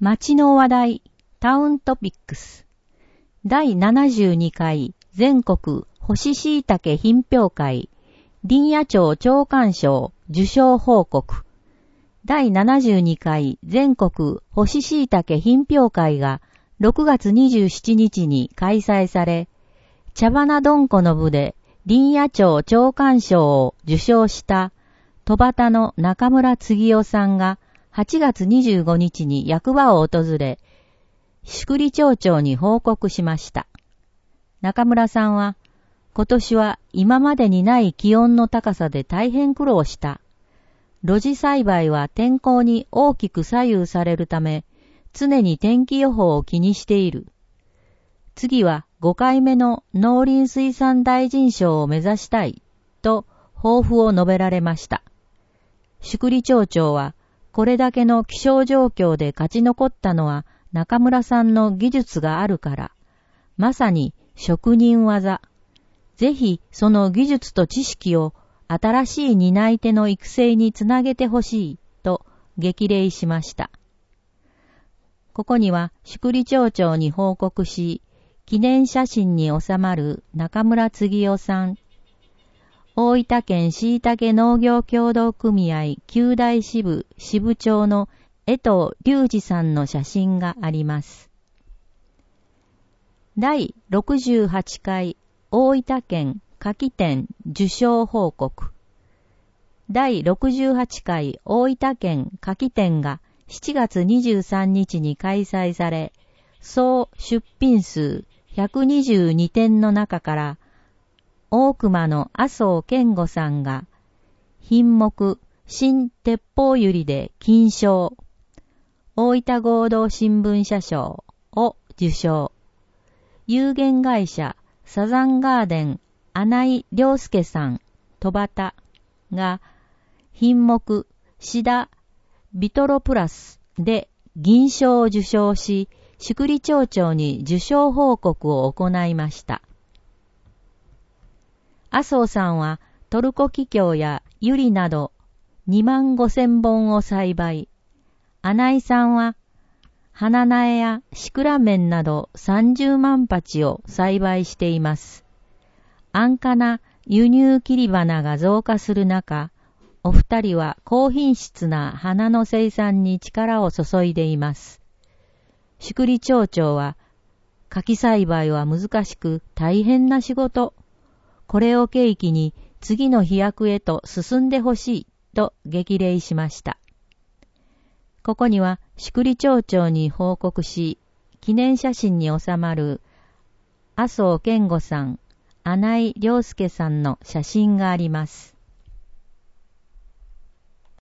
町の話題、タウントピックス。第72回全国干し椎茸品評会、林野庁長官賞受賞報告。第72回全国干し椎茸品評会が6月27日に開催され、茶花どんこの部で林野庁長官賞を受賞した戸端の中村次夫さんが8月25日に役場を訪れ、宿利町長に報告しました。中村さんは、今年は今までにない気温の高さで大変苦労した。露地栽培は天候に大きく左右されるため、常に天気予報を気にしている。次は5回目の農林水産大臣賞を目指したい、と抱負を述べられました。宿利町長は、これだけの気象状況で勝ち残ったのは中村さんの技術があるから、まさに職人技。ぜひその技術と知識を新しい担い手の育成につなげてほしいと激励しました。ここには宿利町長に報告し、記念写真に収まる中村次夫さん、大分県椎茸農業協同組合九大支部支部長の江藤隆二さんの写真があります。第68回大分県柿店受賞報告。第68回大分県柿店が7月23日に開催され、総出品数122点の中から、大熊の麻生健吾さんが品目新鉄砲百合で金賞、大分合同新聞社賞を受賞。有限会社サザンガーデン穴井良介さん戸端が品目シダビトロプラスで銀賞を受賞し、宿利町長に受賞報告を行いました。麻生さんはトルコキキョウやユリなど25,000本を栽培。穴井さんは花苗やシクラメンなど30万鉢を栽培しています。安価な輸入切り花が増加する中、お二人は高品質な花の生産に力を注いでいます。宿利町長は、柿栽培は難しく大変な仕事。これを契機に次の飛躍へと進んでほしいと激励しました。ここには宿利町長に報告し、記念写真に収まる麻生健吾さん、穴井良介さんの写真があります。